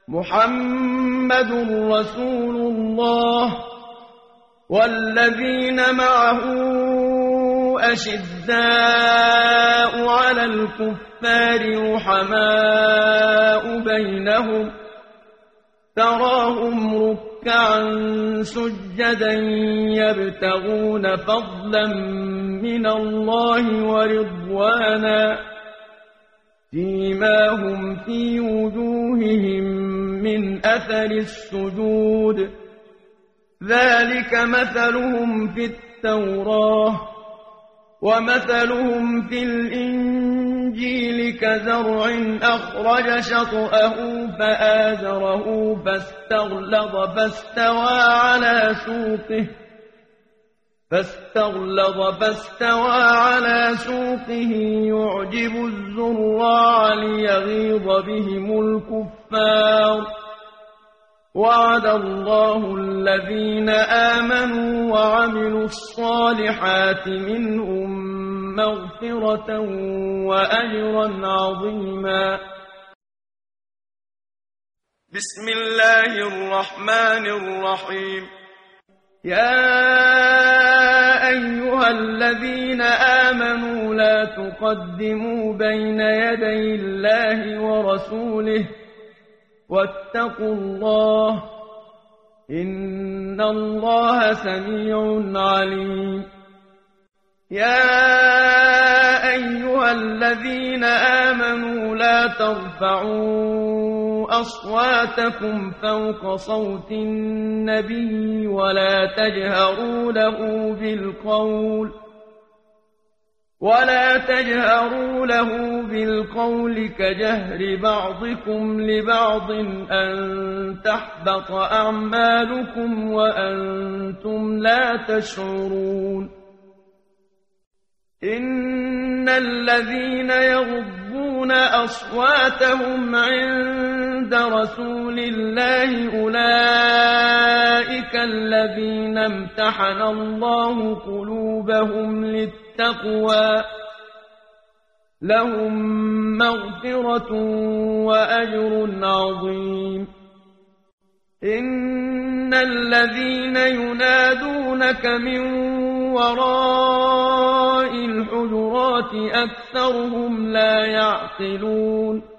محمد رسول الله والذين معه أشداء على الكفار رحماء بينهم تراهم ركعا سجدا يبتغون فضلا من الله ورضوانا سيماهم في وجوههم من أثر السجود ذلك مثلهم في التوراة ومثلهم في الإنجيل كزرع أخرج شطأه فآزره فاستغلظ فاستوى على سوقه يعجب الزراع ليغيظ بهم الكفار وعد الله الذين آمنوا وعملوا الصالحات منهم مغفرة وأجرا عظيما. بسم الله الرحمن الرحيم. يا أيها الذين آمنوا لا تقدموا بين يدي الله ورسوله واتقوا الله إن الله سميع عليم. يا أيها الذين آمنوا لا ترفعوا أصواتكم فوق صوت النبي ولا تجهروا له بالقول كجهر بعضكم لبعض أن تحبط أعمالكم وأنتم لا تشعرون. إن الذين يغضون أصواتهم عند رسول الله أولئك الذين امتحن الله قلوبهم للتقوى لهم مغفرة وأجر عظيم. إن الذين ينادونك من وراء الحجرات أكثرهم لا يعقلون.